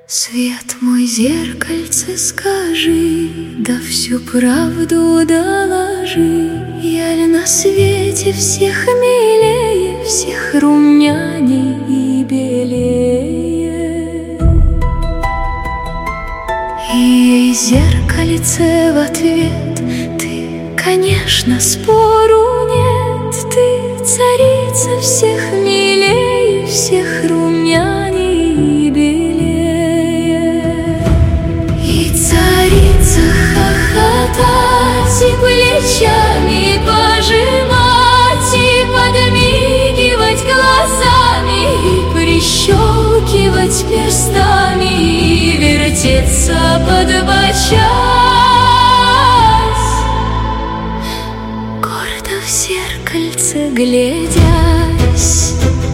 Свет мой, зеркальце, скажи, да всю правду доложи. Я ли на свете всех милее, всех румяней и белее? И ей зеркальце в ответ: ты, конечно, спору нет, ты царица всех милее, всех румяней и белее. Хохотать и плечами пожимать, и подмигивать глазами, и прищелкивать перстами, и вертеться подбочась, гордо в зеркальце глядясь.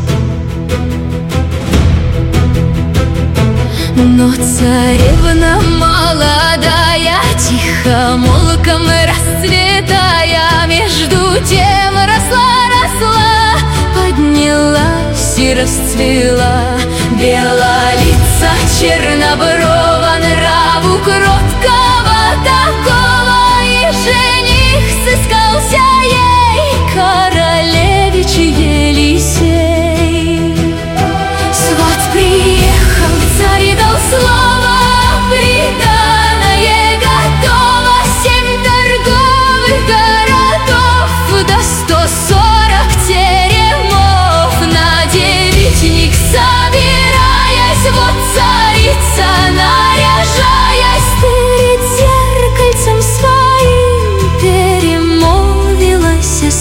Но царевна молодая, тихомолком расцветая, между тем росла, поднялась и расцвела. Белолица, черноброва, нраву кроткого такого, и жених сыскался ей, королевич Елисей. Сват приехал, царь дал слово, приданое готово, 7 торговых городов, да 140 теремов. На девичник собираясь, вот царица, наряжаясь, перед зеркальцем своим перемолвилась с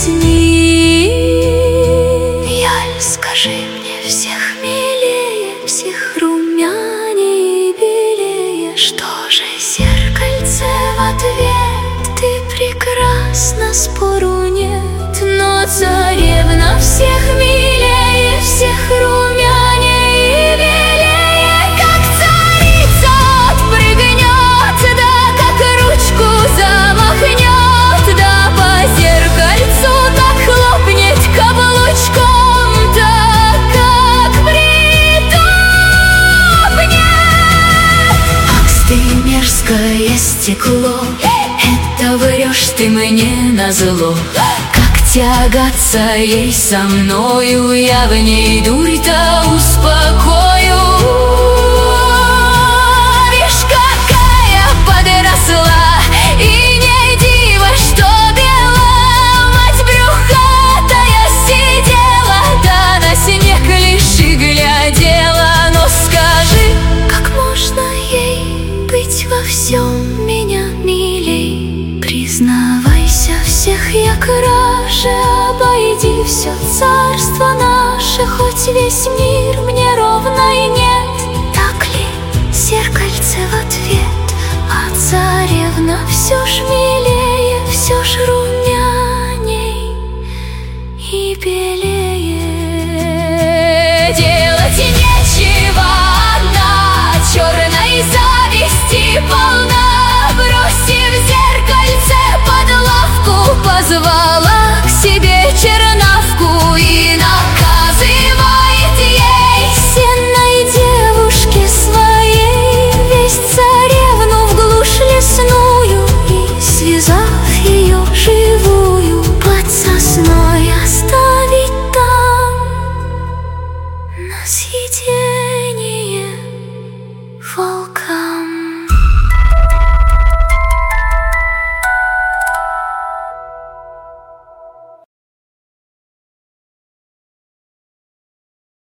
ним. Яль, скажи мне, всех милее, всех румяней и белее? Что же зеркальце в ответ? Ты прекрасна, спору нет, но царевна всех милее, всех румяней и белее. Как царица отпрыгнет, да как ручку замахнет, да по зеркальцу так хлопнет каблучком, так как притопнет. Ах, ты мерзкое стекло, это врешь ты мне назло. Как тягаться ей со мною, я в ней дурь-то успокою. Вишь, какая подросла, и не диво, что бела. Мать брюхатая сидела, да на снег лишь и глядела. Но скажи, как можно ей быть во всем меня милей? Признавайся, всех я краше, обойди все царство наше, хоть весь мир мне ровно и нет. Так ли? Зеркальце в ответ, а царевна все ж милее.